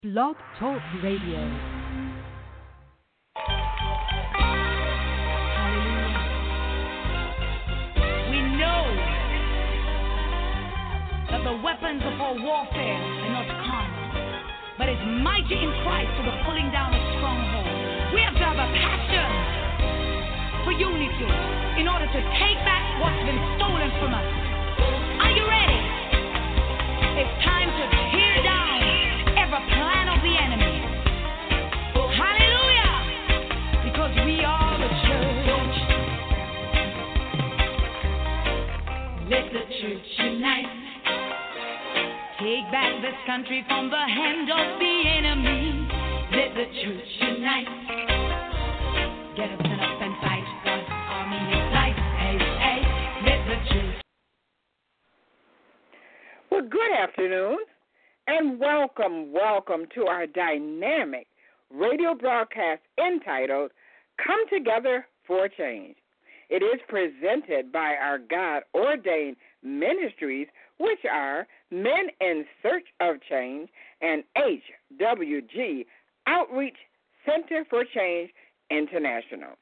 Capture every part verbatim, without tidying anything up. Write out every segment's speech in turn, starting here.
Blog Talk Radio. Hallelujah. We know that the weapons of our warfare are not carnal, but it's mighty in Christ for the pulling down of strongholds. We have to have a passion for unity in order to take back what's been stolen from us. Are you ready? It's time to tear down every plan of the enemy. Hallelujah! Because we are the church. Let the church unite. Take back this country from the hand of the enemy. Let the church unite. Get up, stand up and fight. God's army is light. Hey, hey, let the church. Well, good afternoon, and welcome, welcome to our dynamic radio broadcast entitled Come Together for Change. It is presented by our God-ordained ministries, which are Men in Search of Change and H W G Outreach Center for Change International.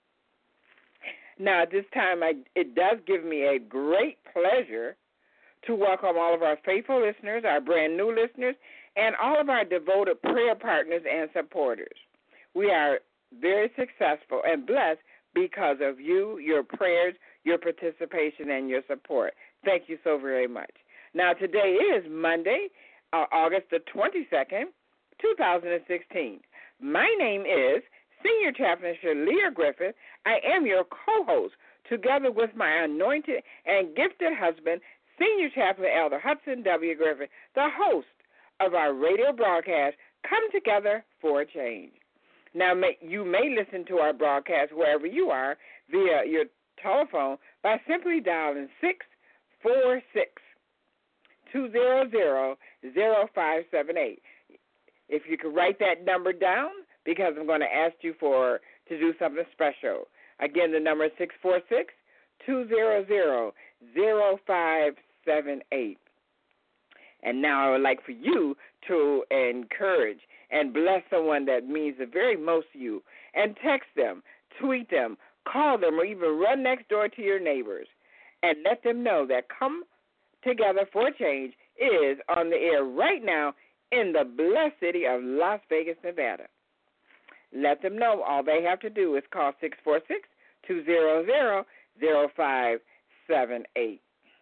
Now, at this time, I, it does give me a great pleasure to welcome all of our faithful listeners, our brand new listeners, and all of our devoted prayer partners and supporters. We are very successful and blessed because of you, your prayers, your participation, and your support. Thank you so very much. Now, today is Monday, uh, August the twenty-second, two thousand sixteen. My name is Senior Chaplain Shalia Griffith. I am your co-host, together with my anointed and gifted husband, Senior Chaplain Elder Hudson W. Griffith, the host of our radio broadcast, Come Together for a Change. Now, may, you may listen to our broadcast wherever you are via your telephone by simply dialing six four six, two zero zero, zero five seven eight. If you could write that number down, because I'm going to ask you for to do something special. Again, the number is six four six, two zero zero, zero five seven eight. And now I would like for you to encourage and bless someone that means the very most to you, and text them, tweet them, call them, or even run next door to your neighbors and let them know that Come Together for Change is on the air right now in the blessed city of Las Vegas, Nevada. Let them know. All they have to do is call six four six, two zero zero, zero five seven eight.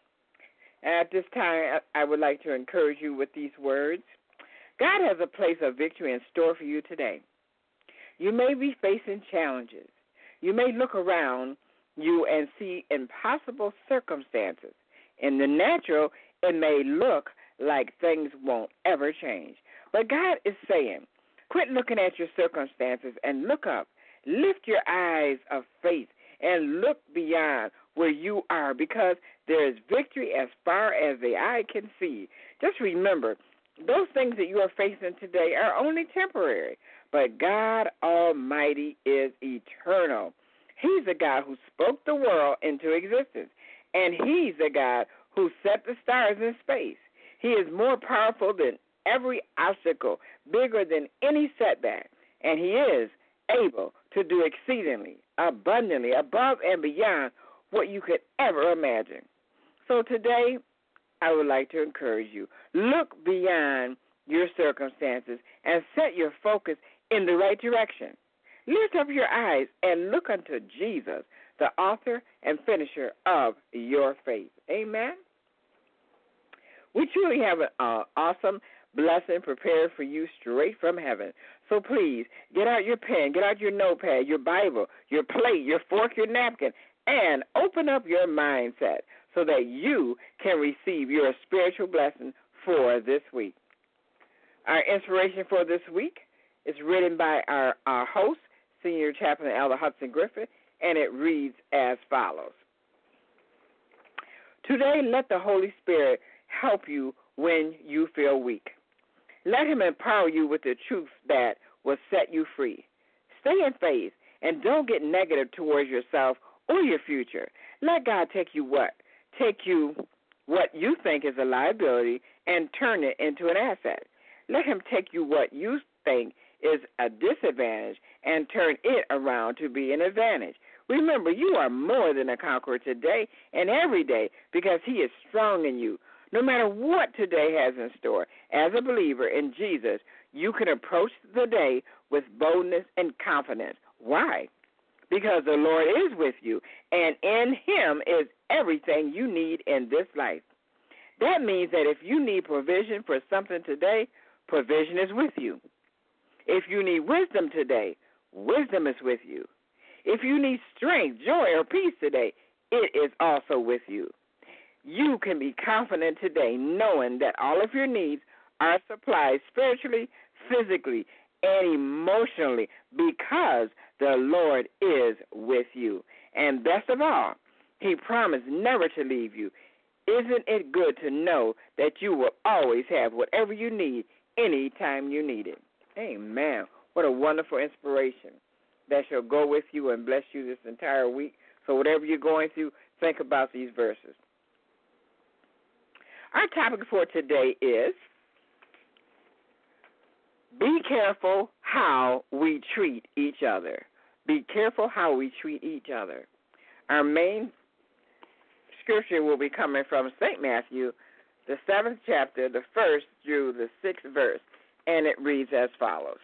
At this time, I would like to encourage you with these words. God has a place of victory in store for you today. You may be facing challenges. You may look around you and see impossible circumstances. In the natural, it may look like things won't ever change. But God is saying, quit looking at your circumstances and look up. Lift your eyes of faith and look beyond where you are, because there is victory as far as the eye can see. Just remember, those things that you are facing today are only temporary, but God Almighty is eternal. He's the God who spoke the world into existence, and He's the God who set the stars in space. He is more powerful than every obstacle, bigger than any setback, and He is able to do exceedingly, abundantly, above and beyond what you could ever imagine. So today, I would like to encourage you. Look beyond your circumstances and set your focus in the right direction. Lift up your eyes and look unto Jesus, the author and finisher of your faith. Amen? We truly have an uh, awesome blessing prepared for you straight from heaven. So please, get out your pen, get out your notepad, your Bible, your plate, your fork, your napkin, and open up your mindset so that you can receive your spiritual blessing for this week. Our inspiration for this week is written by our, our host, Senior Chaplain Elder Hudson Griffith, and it reads as follows. Today, let the Holy Spirit help you when you feel weak. Let Him empower you with the truth that will set you free. Stay in faith and don't get negative towards yourself or your future. Let God take you what? Take you what you think is a liability and turn it into an asset. Let him take you what you think is a disadvantage and turn it around to be an advantage. Remember, you are more than a conqueror today and every day because he is strong in you. No matter what today has in store, as a believer in Jesus, you can approach the day with boldness and confidence. Why? Because the Lord is with you, and in him is everything you need in this life. That means that if you need provision for something today, provision is with you. If you need wisdom today, wisdom is with you. If you need strength, joy, or peace today, it is also with you. You can be confident today knowing that all of your needs are supplied spiritually, physically, and emotionally because the Lord is with you. And best of all, he promised never to leave you. Isn't it good to know that you will always have whatever you need anytime you need it? Amen. What a wonderful inspiration that shall go with you and bless you this entire week. So whatever you're going through, think about these verses. Our topic for today is be careful how we treat each other. Be careful how we treat each other. Our main scripture will be coming from Saint Matthew, the seventh chapter, the first through the sixth verse, and it reads as follows.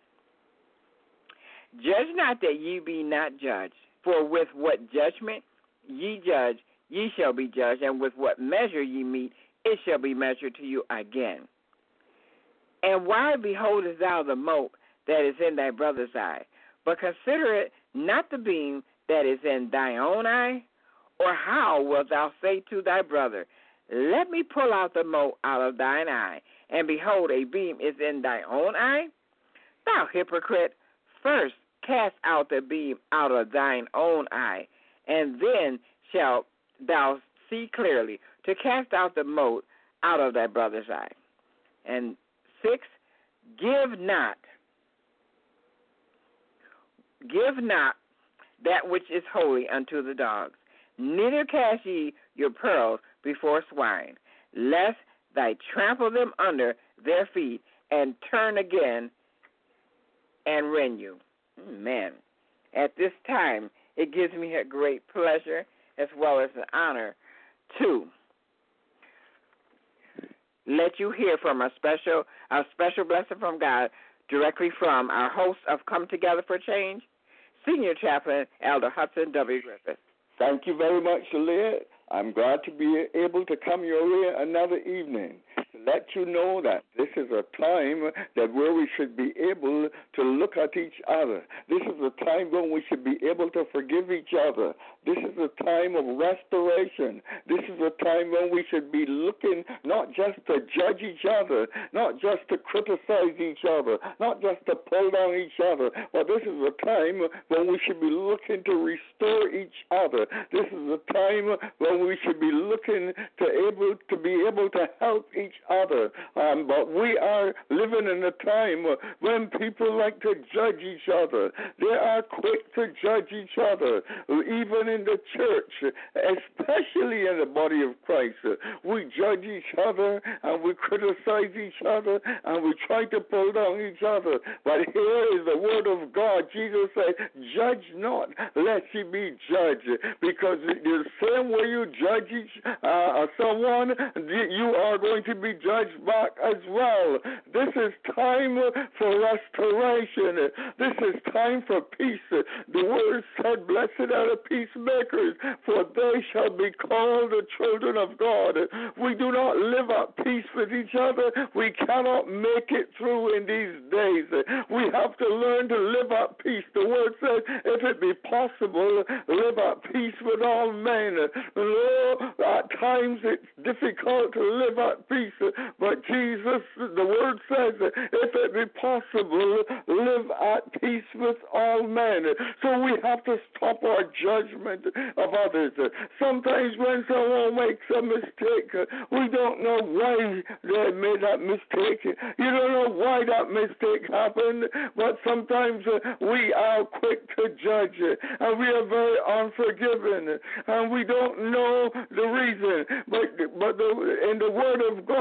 Judge not that ye be not judged, for with what judgment ye judge, ye shall be judged, and with what measure ye meet, it shall be measured to you again. And why beholdest thou the mote that is in thy brother's eye, but consider it not the beam that is in thy own eye? Or how wilt thou say to thy brother, let me pull out the mote out of thine eye, and behold, a beam is in thy own eye? Thou hypocrite, first cast out the beam out of thine own eye, and then shalt thou see clearly to cast out the mote out of thy brother's eye. And six, give not, give not that which is holy unto the dogs, neither cast ye your pearls before swine, lest they trample them under their feet and turn again and rend you. Amen. At this time, it gives me a great pleasure as well as an honor to let you hear from a special, a special blessing from God directly from our host of Come Together for Change, Senior Chaplain Elder Hudson W. Griffith. Thank you very much, Leah. I'm glad to be able to come your way another evening to let you know that this is a time that where we should be able to look at each other. This is a time when we should be able to forgive each other. This is a time of restoration. This is a time when we should be looking not just to judge each other, not just to criticize each other, not just to pull down each other, but this is a time when we should be looking to restore each other. This is a time when we should be looking to able to be able to help each other. Um, but we are living in a time when people like to judge each other. They are quick to judge each other, even in the church, especially in the body of Christ. We judge each other and we criticize each other and we try to pull down each other. But here is the word of God. Jesus said, judge not, lest ye be judged. Because the same way you judge each, uh, someone, you are going to be judged back as well. This is time for restoration. This is time for peace. The word said, blessed are the peacemakers, for they shall be called the children of God. We do not live at peace with each other. We cannot make it through in these days. We have to learn to live at peace. The word says, if it be possible, live at peace with all men. Lord, at times it's difficult to live at peace, but Jesus, the word says, if it be possible, live at peace with all men. So we have to stop our judgment of others. Sometimes when someone makes a mistake, we don't know why they made that mistake. You don't know why that mistake happened, but sometimes we are quick to judge, and we are very unforgiving, and we don't know the reason. But but the, in the Word of God,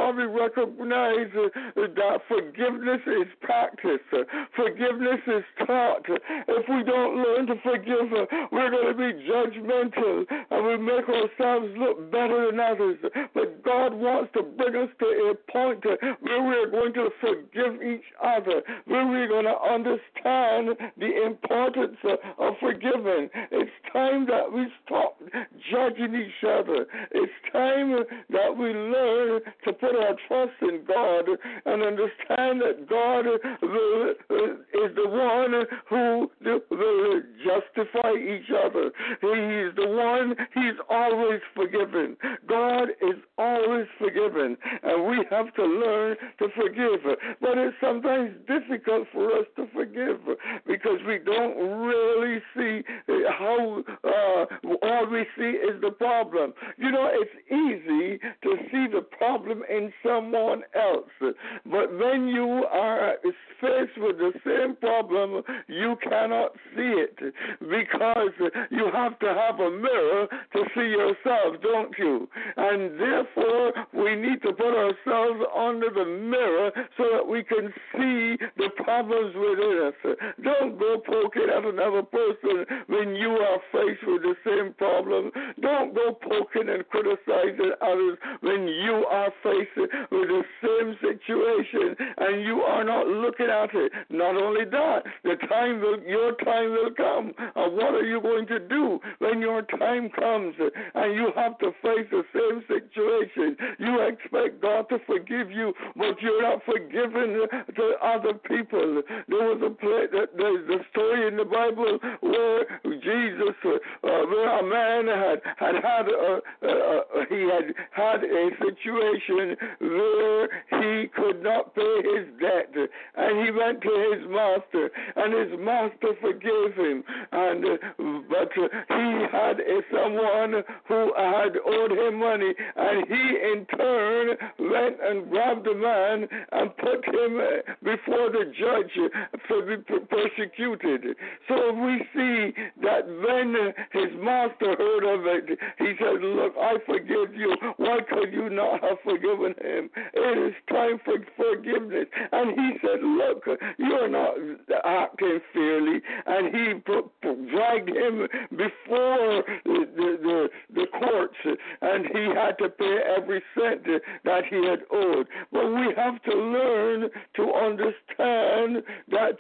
God, we recognize uh, that forgiveness is practiced. Uh, forgiveness is taught. If we don't learn to forgive, uh, we're going to be judgmental and we make ourselves look better than others. But God wants to bring us to a point uh, where we're going to forgive each other, where we're going to understand the importance uh, of forgiving. It's time that we stop judging each other. It's time that we learn to put our trust in God and understand that God will, uh, is the one who will justify each other. He is the one, he's always forgiven. God is always forgiven, and we have to learn to forgive. But it's sometimes difficult for us to forgive because we don't really see how uh, all we see is the problem. You know, it's easy to see the problem in someone else, but when you are faced with the same problem, you cannot see it because you have to have a mirror to see yourself, don't you? And therefore, we need to put ourselves under the mirror so that we can see the problems within us. Don't go poking at another person when you are faced with the same problem. Don't go poking and criticizing others when you are faced with the same situation and you are not looking at it. Not only that, the time will, your time will come. And what are you going to do when your time comes and you have to face the same situation? You expect God to forgive you, but you're not forgiving to other people. There was a play, there's a story in the Bible where Jesus, uh, where a man had had, had a, uh, he had had a situation where he could not pay his debt, and he went to his master, and his master forgave him. And uh, but uh, he had uh, someone who had owed him money, and he in turn went and grabbed the man and put him uh, before the judge to be persecuted. So we see that when uh, his master heard of it, he said, "Look, I forgive you. Why could you not have forgiven him? It is time for forgiveness." And he said, "Look, you're not acting fairly." And he put, dragged him before the, the, the courts, and he had to pay every cent that he had owed. But we have to learn to understand that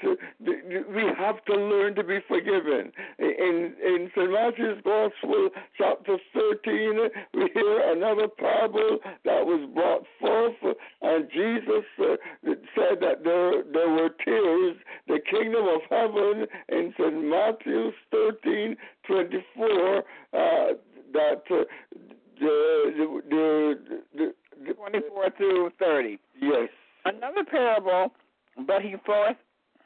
we have to learn to be forgiven. In, in Saint Matthew's Gospel, chapter thirteen, we hear another parable that was brought forth, and Jesus uh, said that there, there were tears. The kingdom of heaven in Saint Matthew thirteen twenty-four, uh, that uh, the, the, the, the twenty-four through thirty. Yes. Another parable, but he forth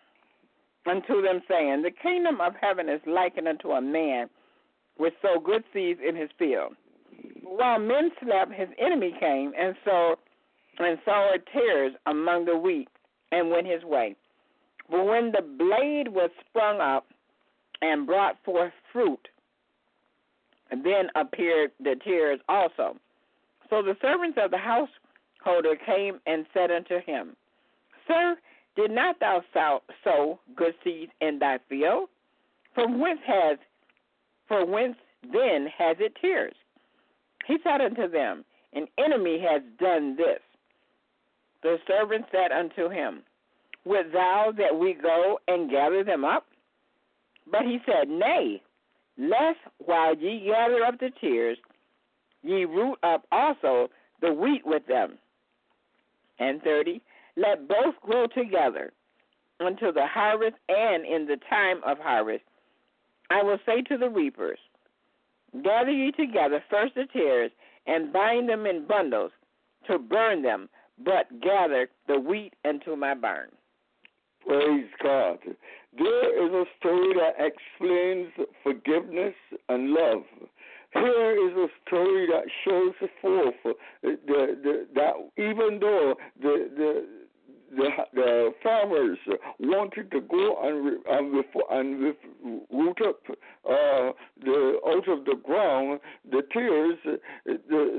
unto them, saying, The kingdom of heaven is likened unto a man which sowed good seeds in his field. While men slept, his enemy came and sowed and sowed tares among the wheat, and went his way. But when the blade was sprung up and brought forth fruit, then appeared the tares also. So the servants of the householder came and said unto him, Sir, did not thou sow good seeds in thy field? From whence has, for whence then has it tares? He said unto them, An enemy has done this. The servant said unto him, Wilt thou that we go and gather them up? But he said, Nay, lest while ye gather up the tares, ye root up also the wheat with them. And thirty, let both grow together until the harvest, and in the time of harvest I will say to the reapers, Gather ye together first the tares, and bind them in bundles to burn them, but gather the wheat into my barn. Praise God. There is a story that explains forgiveness and love. Here is a story that shows forth the, the, that even though the, the The, the farmers wanted to go and and, and root up uh, the out of the ground the tares. The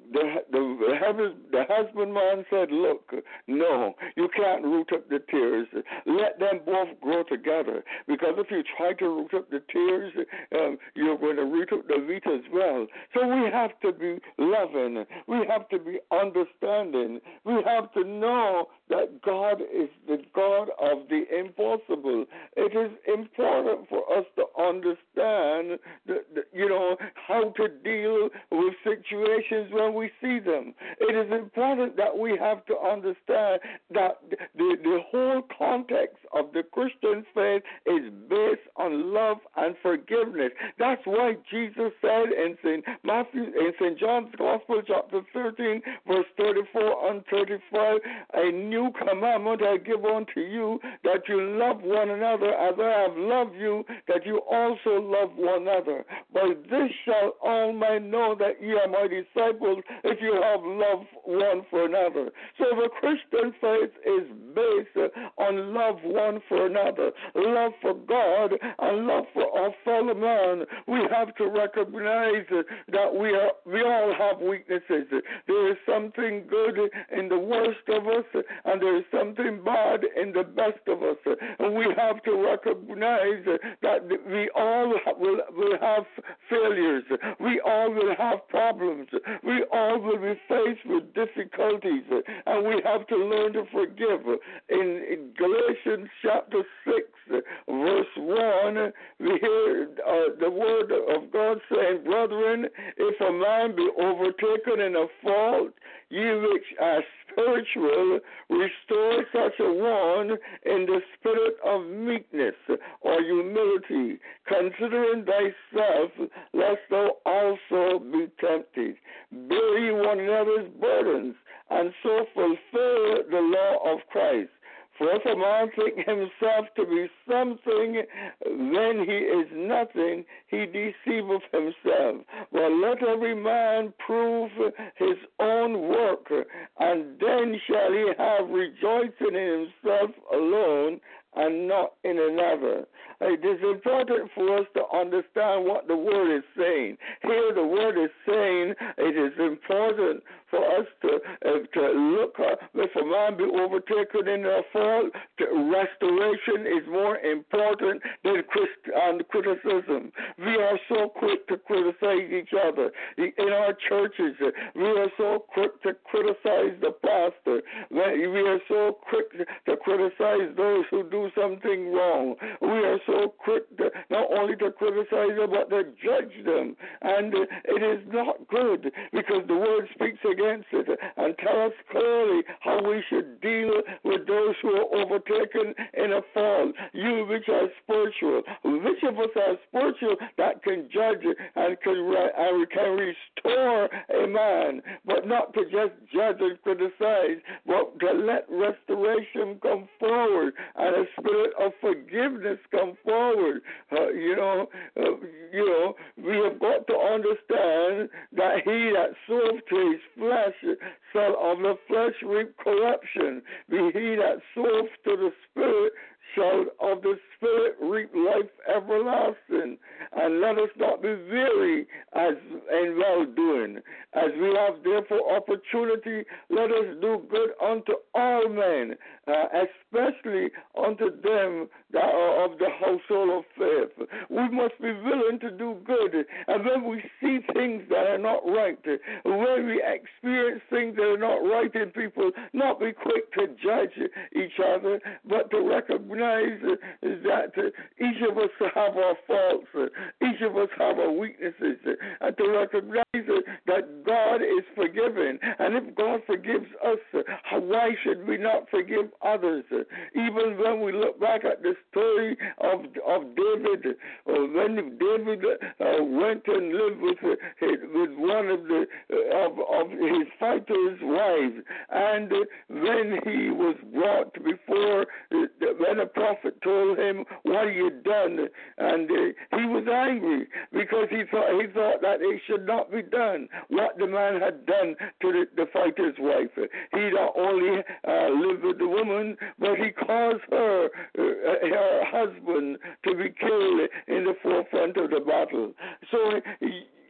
the the, the, the husbandman said, look, no, you can't root up the tears. Let them both grow together. Because if you try to root up the tears, um, you're going to root up the wheat as well. So we have to be loving. We have to be understanding. We have to know that God is the God of the impossible. It is important for us to understand, the, the, you know, how to deal with situations when we see them. It is important that we have to understand that the, the whole context of the Christian faith is based on love and forgiveness. That's why Jesus said in Saint Matthew, in Saint John's Gospel, chapter thirteen, verse thirty-four and thirty-five, a new commandment I give unto you, that you love one another as I have loved you, that you also love one another. By this shall all men know that ye are my disciples, if you have love one for another. So the Christian faith is based on love one for another, love for God and love for our fellow man. We have to recognize that we are we all have weaknesses. There is something good in the worst of us, and there is something bad in the best of us. And we have to recognize that we all will, will have failures. We all will have problems. We all will be faced with difficulties, and we have to learn to forgive. In, in Galatians chapter six, verse one, we hear uh, the word of God saying, brethren, if a man be overtaken in a fault, ye which are spiritual, restore such a one in the spirit of meekness or humility, considering thyself, lest thou also be tempted. Bear ye one another's burdens, and so fulfill the law of Christ. For if a man think himself to be something, then he is nothing, he deceiveth himself. But let every man prove his own work, and then shall he have rejoicing in himself alone, and not in another. It is important for us to understand what the word is saying. Here the word is saying it is important for us to uh, to look at, if a man be overtaken in a fault, restoration is more important than Christ, and criticism. We are so quick to criticize each other. In our churches, we are so quick to criticize the pastor. We are so quick to criticize those who do something wrong. We are so quick to, not only to criticize them, but to judge them. And it is not good, because the word speaks against it and tells us clearly how we should deal with those who are overtaken in a fall. You which are spiritual, which of us are spiritual that can judge and can, and can restore a man, but not to just judge and criticize, but to let restoration come forward and a spirit of forgiveness come forward. Uh, you know, uh, you know, we have got to understand that he that soweth to his flesh shall of the flesh reap corruption. Be he that soweth to the Spirit shall of the Spirit reap life everlasting. And let us not be weary as in well-doing. As we have therefore opportunity, let us do good unto all men, uh, especially unto them that are of the household of faith. We must be willing to do good. And when we see things that are not right, when we experience things that are not right in people, not be quick to judge each other, but to recognize that each of us have our faults, each of us have our weaknesses, and to recognize that God is forgiving. And if God forgives us, why should we not forgive others? Even when we look back at the story of of David, when David uh, went and lived with uh, with one of the uh, of, of his fighters' wives, and uh, when he was brought before, uh, when a prophet told him, "What have you done?" and uh, he was angry because he thought he thought that it should not be done. What the man had done to the, the fighter's wife, he not only uh, lived with the woman, but he caused her uh, her husband to be killed in the forefront of the battle. So. He,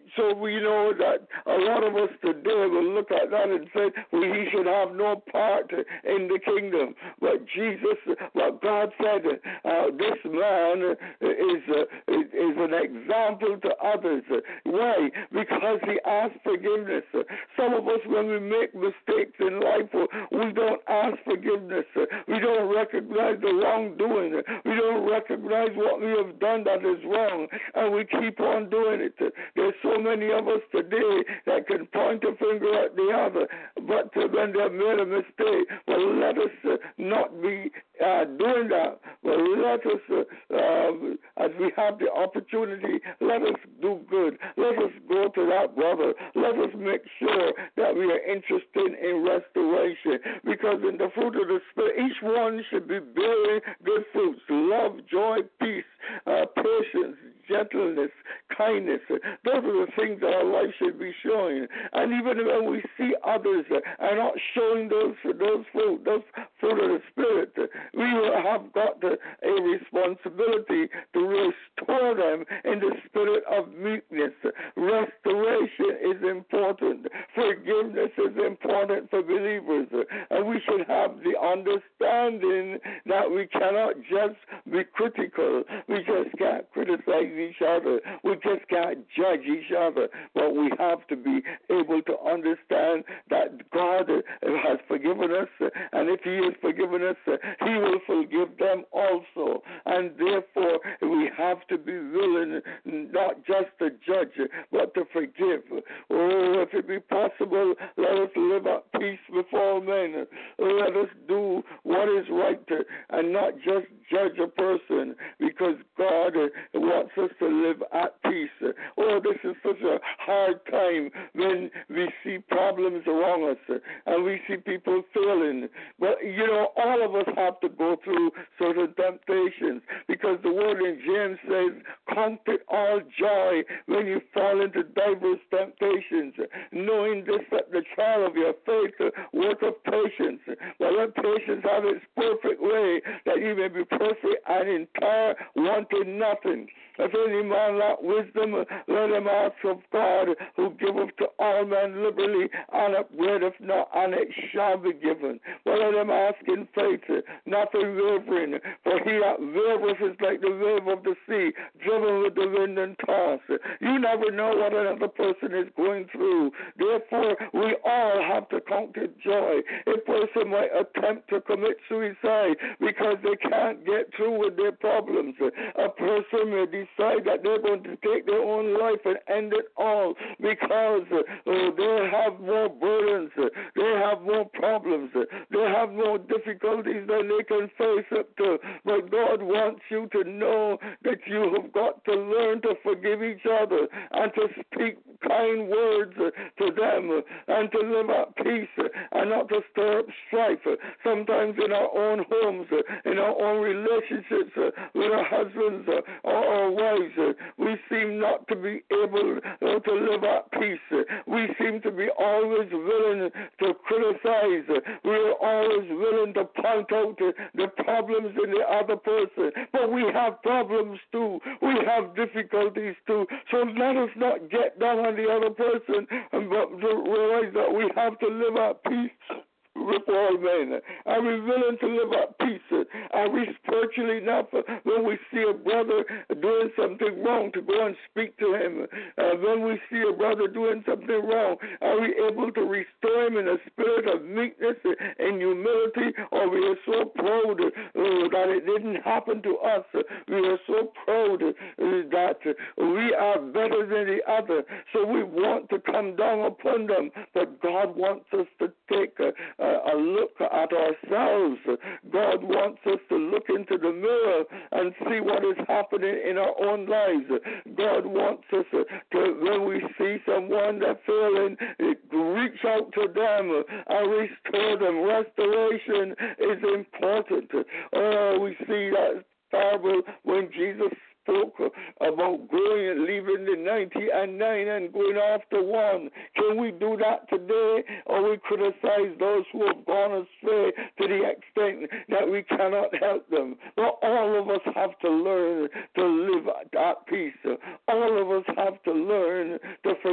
so we know that a lot of us today will look at that and say, well, he should have no part in the kingdom. But Jesus, what God said, uh, this man is, uh, is an example to others. Why? Because he asked forgiveness. Some of us, when we make mistakes in life, we don't ask forgiveness. We don't recognize the wrongdoing. We don't recognize what we have done that is wrong, and we keep on doing it. There's so many of us today that can point a finger at the other, but when they've made a mistake, well, let us uh, not be uh, doing that. Well, let us, uh, uh, as we have the opportunity, let us do good. Let us go to that brother. Let us make sure that we are interested in restoration, because in the fruit of the Spirit, each one should be bearing good fruits: love, joy, peace, uh, patience, gentleness, kindness. Those are the things that our life should be showing. And even when we see others are not showing those those fruit, those fruit of the Spirit, we have got a responsibility to restore them in the spirit of meekness. Restoration is important. Forgiveness is important for believers. And we should have the understanding that we cannot just be critical. We just can't criticize each other. We just can't judge each other. But we have to be able to understand that God has forgiven us, and if he has forgiven us, he will forgive them also. And therefore, we have to be willing not just to judge, but to forgive. Oh, if it be possible, let us live at peace before men. Let us do what is right and not just judge a person, because God wants us to live at peace. Oh, this is such a hard time when we see problems around us and we see people failing. But, you know, all of us have to go through certain temptations, because the word in James says, count it all joy when you fall into diverse temptations, knowing this, that the trial of your faith worketh patience. But let patience have its perfect way, that you may be perfect and entire, wanting nothing. If any man lack wisdom, let him ask of God, who giveth to all men liberally, and upbraideth not, and it shall be given. But let him ask in faith, nothing wavering. For he that wavereth is like the wave of the sea, driven with the wind and tossed. You never know what another person is going through. Therefore, we all have to count it joy. A person might attempt to commit suicide because they can't get through with their problems. A person may decide that they're going to take their own life and end it all because uh, they have more burdens, they have more problems, they have more difficulties than they can face up to. But God wants you to know that you have got to learn to forgive each other and to speak kind words to them and to live at peace and not to stir up strife. Sometimes in our own homes, in our own relationships with our husbands or our wives, we seem not to be able to live at peace. We seem to be always willing to criticize. We are always willing to point out the problems in the other person. But we have problems too. We have difficulties too. So let us not get down on the other person, but realize that we have to live at peace with all men. Are we willing to live at peace? Are we spiritually enough when we see a brother doing something wrong to go and speak to him? Uh, when we see a brother doing something wrong, are we able to restore him in a spirit of meekness and humility? Or we are so proud uh, that it didn't happen to us. We are so proud uh, that we are better than the other. So we want to come down upon them. But God wants us to take uh, a look at ourselves. God wants us to look into the mirror and see what is happening in our own lives. God wants us to, when we see someone that's failing, reach out to them and restore them. Restoration is important. Oh, we see that parable when Jesus spoke about going and leaving the ninety and nine and going after one. Can we do that today, or we criticize those who have gone astray to the extent that we cannot help them? Well, all of us have to learn to live at peace. All of us have to learn to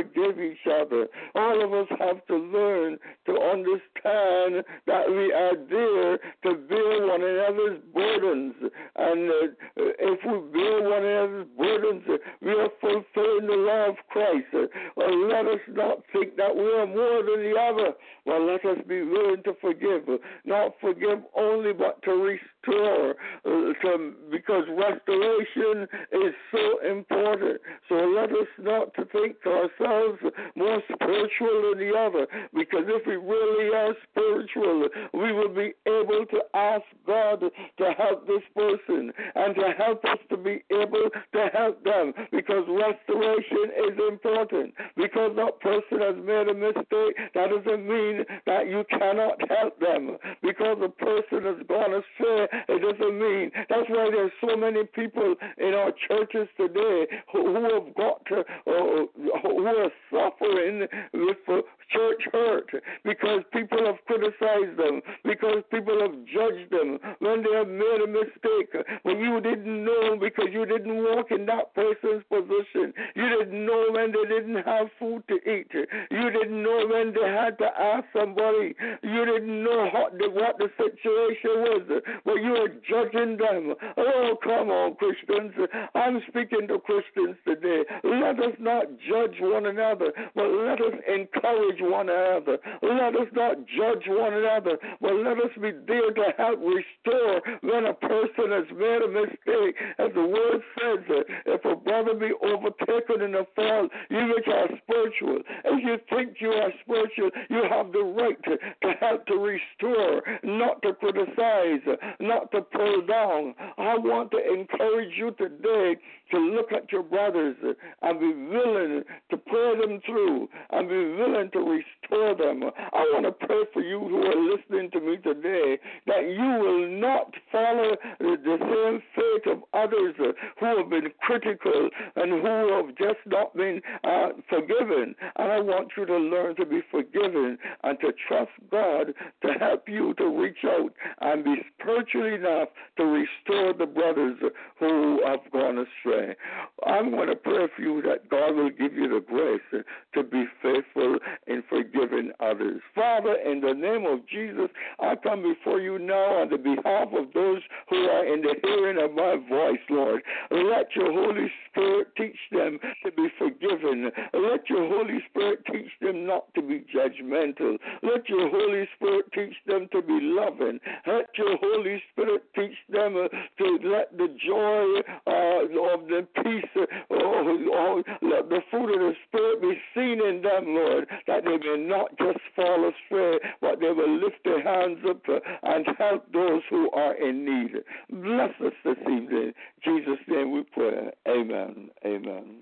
each other. All of us have to learn to understand that we are there to bear one another's burdens. And uh, if we bear one another's burdens, we are fulfilling the law of Christ. Uh, well, let us not think that we are more than the other. Well, let us be willing to forgive. Not forgive only, but to restore. Uh, to, because restoration is so important. So let us not to think ourselves more spiritual than the other. Because if we really are spiritual, we will be able to ask God to help this person and to help us to be able to help them. Because restoration is important. Because that person has made a mistake, that doesn't mean that you cannot help them. Because a person has gone astray, it doesn't mean. That's why there's so many people in our churches today who, who have got to, uh, who are suffering with uh, church hurt because people have criticized them, because people have judged them when they have made a mistake. When you didn't know because you didn't walk in that person's position. You didn't know when they didn't have food to eat. You didn't know when they had to ask somebody. You didn't know what the, what the situation was, but you were judging them. Oh, come on, Christians. I'm speaking to Christians today. Let us not judge one another, but let us encourage one another. Let us not judge one another, but let us be there to help restore when a person has made a mistake. As the word says, if a brother be overtaken in a fall, you which are spiritual, if you think you are spiritual, you have the right to, to help to restore, not to criticize, not to pull down. I want to encourage you today to look at your brothers and be willing to pray them through and be willing to restore them. I want to pray for you who are listening to me today that you will not follow the same fate of others who have been critical and who have just not been uh, forgiven. And I want you to learn to be forgiven and to trust God to help you to reach out and be spiritual enough to restore the brothers who have gone astray. I'm going to pray for you that God will give you the grace to be faithful in forgiving others. Father, in the name of Jesus, I come before you now on the behalf of those who are in the hearing of my voice, Lord. Let your Holy Spirit teach them to be forgiven. Let your Holy Spirit teach them not to be judgmental. Let your Holy Spirit teach them to be loving. Let your Holy Spirit teach them uh, to let the joy uh, of the peace, uh, oh, oh, let the fruit of the Spirit be seen in them, Lord, that they may not just fall astray, but they will lift their hands up uh, and help those who are in need. Bless us this evening. In Jesus' name we pray. Amen. Amen.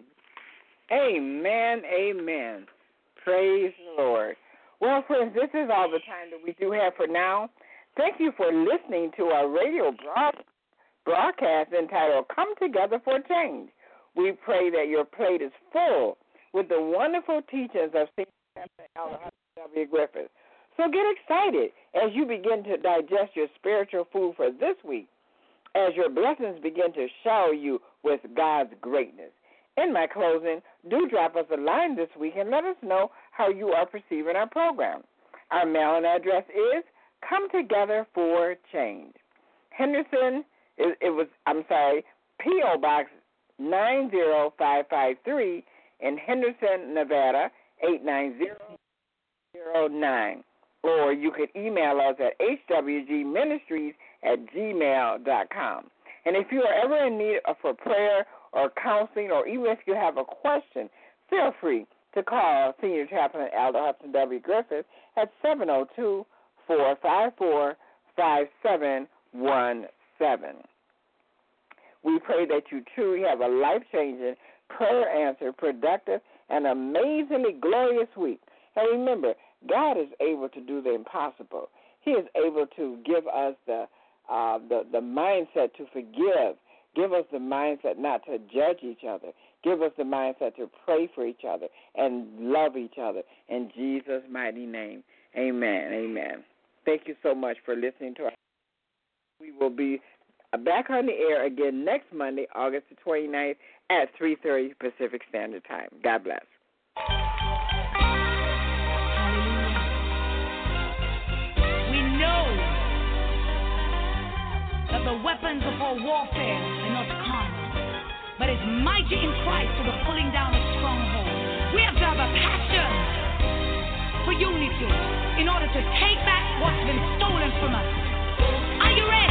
Amen. Amen. Praise the Lord. Well, friends, this is all the time that we do have for now. Thank you for listening to our radio broadcast entitled Come Together for Change. We pray that your plate is full with the wonderful teachings of Senior Pastor Elder W. Griffith. So get excited as you begin to digest your spiritual food for this week, as your blessings begin to shower you with God's greatness. In my closing, do drop us a line this week and let us know how you are perceiving our program. Our mailing address is Come Together for Change. Henderson, it, it was, I'm sorry, P O. Box nine zero five five three in Henderson, Nevada, eight nine zero zero nine. Or you could email us at h w g ministries at gmail dot com. And if you are ever in need for prayer or counseling, or even if you have a question, feel free to call Senior Chaplain Elder Hudson W. Griffith at seven oh two, four five four, five seven one seven. We pray that you truly have a life-changing, prayer-answered, productive, and amazingly glorious week. And remember, God is able to do the impossible. He is able to give us the uh, the, the mindset to forgive. Give us the mindset not to judge each other. Give us the mindset to pray for each other and love each other. In Jesus' mighty name, amen, amen. Thank you so much for listening to us. We will be back on the air again next Monday, August the twenty-ninth at three thirty Pacific Standard Time. God bless. weapons of our warfare are not carnal, but it's mighty in Christ for the pulling down of strongholds. We have to have a passion for unity in order to take back what's been stolen from us. Are you ready?